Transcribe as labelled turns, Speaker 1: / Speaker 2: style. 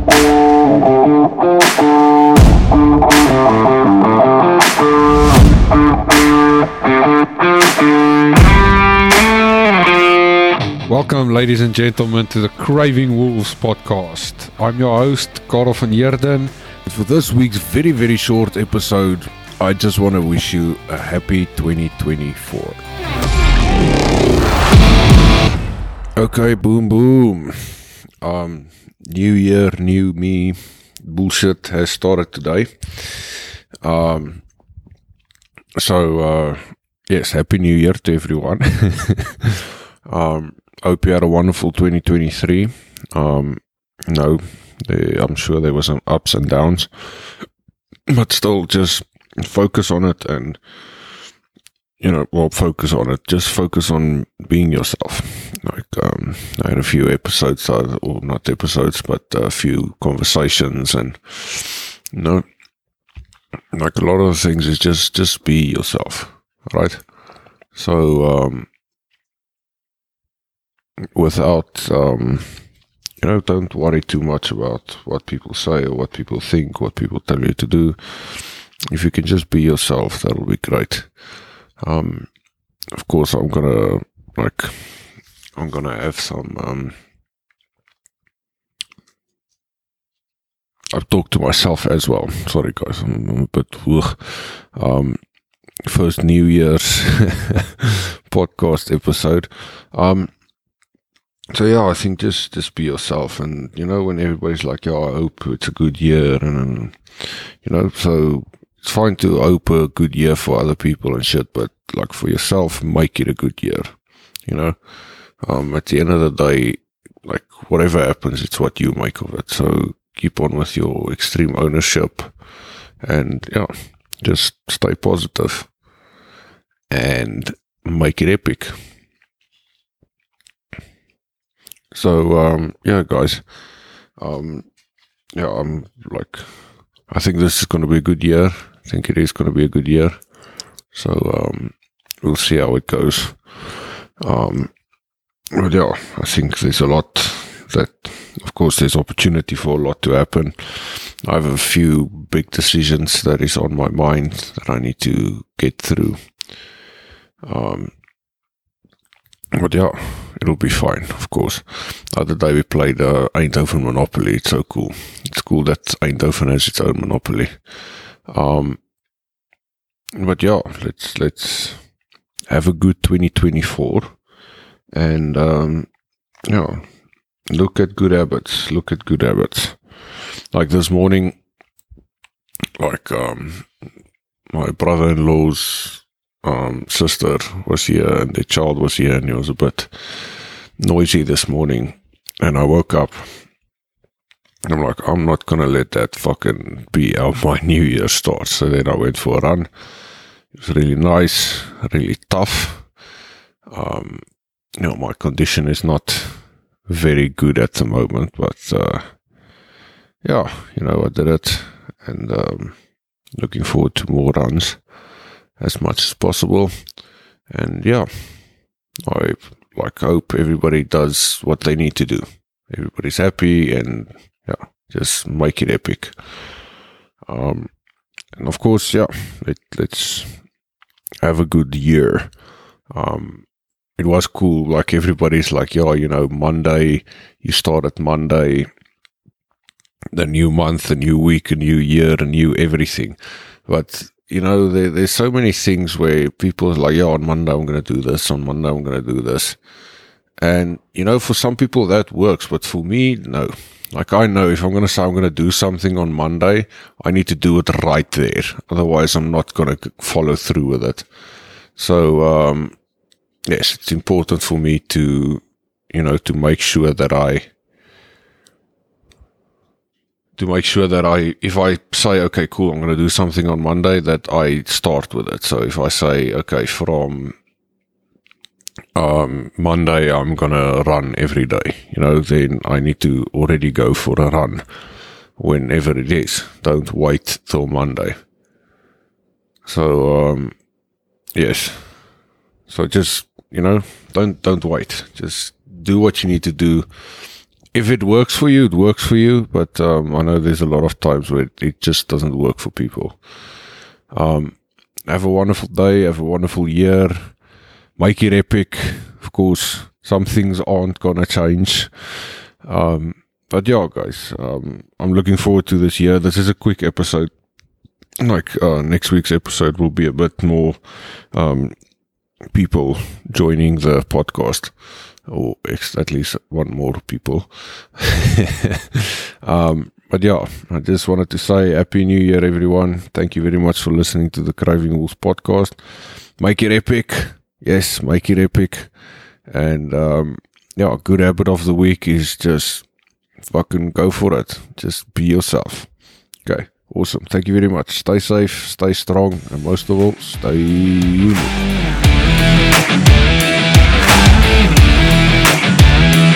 Speaker 1: Welcome, ladies and gentlemen, to the Craving Wolves podcast. I'm your host, Karel van Heerden.
Speaker 2: For this week's very, very short episode, I just want to wish you a happy 2024. Okay, boom, boom. New year, new me. Bullshit has started today. Yes, happy new year to everyone. Hope you had a wonderful 2023. I'm sure there were some ups and downs, but still just focus on it and, focus on it. Just focus on being yourself. I had a few episodes, or not episodes, but a few conversations and, like a lot of the things is just be yourself, right? So, without, don't worry too much about what people say or what people think, what people tell you to do. If you can just be yourself, that'll be great. Of course, I'm gonna have some, I've talked to myself as well. Sorry guys, I'm a bit, first New Year's podcast episode. So yeah, I think just be yourself, and when everybody's like, I hope it's a good year, and so it's fine to hope a good year for other people and shit, but like for yourself, make it a good year. At the end of the day, like whatever happens, it's what you make of it. So keep on with your extreme ownership, and just stay positive and make it epic. So, guys, I'm like, I think this is going to be a good year. I think it is going to be a good year. So, we'll see how it goes. But yeah, I think there's a lot that, of course, there's opportunity for a lot to happen. I have a few big decisions that is on my mind that I need to get through. But yeah, it'll be fine, of course. The other day we played Eindhoven Monopoly. It's so cool. It's cool that Eindhoven has its own Monopoly. But yeah, let's have a good 2024. And, look at good habits. Like this morning, my brother-in-law's sister was here and their child was here, and it was a bit noisy this morning, and I woke up and I'm like, I'm not gonna let that fucking be how my new year starts. So then I went for a run. It was really nice, really tough. My condition is not very good at the moment, but I did it, and looking forward to more runs as much as possible. And I hope everybody does what they need to do. Everybody's happy, and just make it epic. And of course, let's have a good year. It was cool, like everybody's like, Monday, you start at Monday, the new month, a new week, a new year, a new everything. But there's so many things where people are like, on Monday I'm going to do this, on Monday I'm going to do this. And, for some people that works, but for me, no. Like I know if I'm going to say I'm going to do something on Monday, I need to do it right there. Otherwise I'm not going to follow through with it. So, yes, it's important for me to, to make sure that if I say, okay, cool, I'm going to do something on Monday, that I start with it. So if I say, okay, from Monday, I'm going to run every day, then I need to already go for a run whenever it is. Don't wait till Monday. So, yes. So just, don't wait. Just do what you need to do if it works for you, it works for you. But I know there's a lot of times where it just doesn't work for people. Have a wonderful day. Have a wonderful year. Make it epic. Of course, some things aren't gonna change. But yeah, guys, I'm looking forward to this year. This is a quick episode. Like, next week's episode will be a bit more, people joining the podcast, or at least one more people. But yeah, I just wanted to say Happy New Year, everyone. Thank you very much for listening to the Craving Wolves podcast. Make it epic. Yes, make it epic. And, yeah, good habit of the week is just fucking go for it. Just be yourself. Okay, awesome. Thank you very much. Stay safe, stay strong, and most of all, stay unique.